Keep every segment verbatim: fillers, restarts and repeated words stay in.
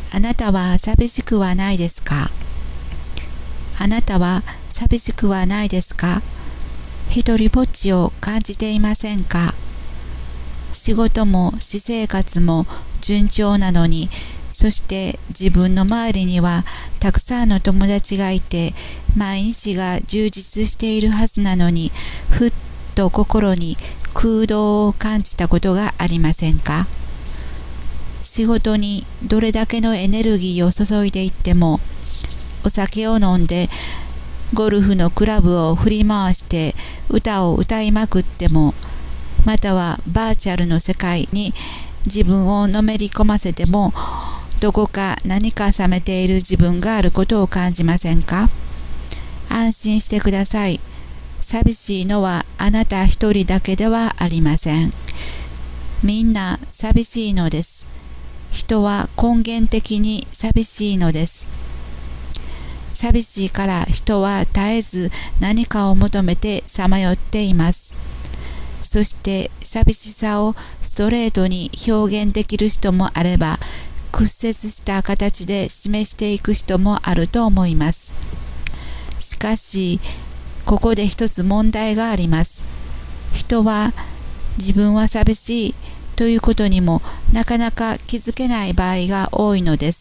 あなたは寂しくはないですか？あなたは寂しくはないですか？一人ぼっちを感じていませんか？仕事も私生活も順調なのに、そして自分の周りにはたくさんの友達がいて、毎日が充実しているはずなのに、ふっと心に空洞を感じたことがありませんか？仕事にどれだけのエネルギーを注いでいっても、お酒を飲んでゴルフのクラブを振り回して歌を歌いまくっても、またはバーチャルの世界に自分をのめり込ませても、どこか何か冷めている自分があることを感じませんか？安心してください。寂しいのはあなた一人だけではありません。みんな寂しいのです。人は根源的に寂しいのです。寂しいから人は絶えず何かを求めてさまよっています。そして寂しさをストレートに表現できる人もあれば、屈折した形で示していく人もあると思います。しかし、ここで一つ問題があります。人は自分は寂しいということにもなかなか気づけない場合が多いのです。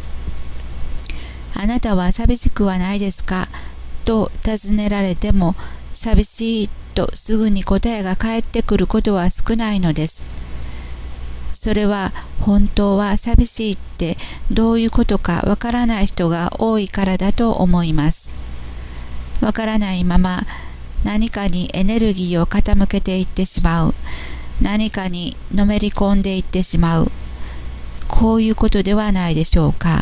あなたは寂しくはないですかと尋ねられても、寂しいとすぐに答えが返ってくることは少ないのです。それは本当は寂しいってどういうことかわからない人が多いからだと思います。わからないまま何かにエネルギーを傾けていってしまう。何かにのめり込んでいってしまう。こういうことではないでしょうか。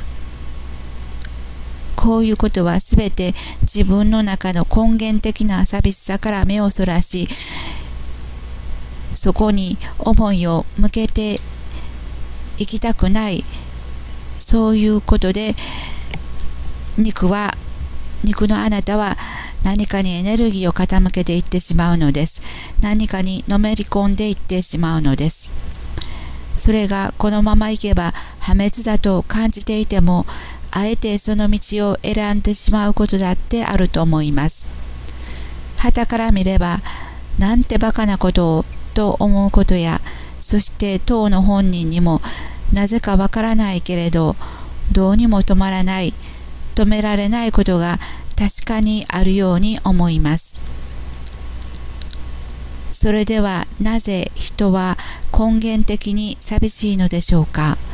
こういうことはすべて自分の中の根源的な寂しさから目をそらし、そこに思いを向けていきたくない、そういうことで肉は肉のあなたは何かにエネルギーを傾けていってしまうのです。何かにのめり込んでいってしまうのです。それがこのままいけば破滅だと感じていても、あえてその道を選んでしまうことだってあると思います。傍から見れば、なんてバカなことをと思うことや、そして当の本人にもなぜかわからないけれど、どうにも止まらない、止められないことが確かにあるように思います。それではなぜ人は根源的に寂しいのでしょうか。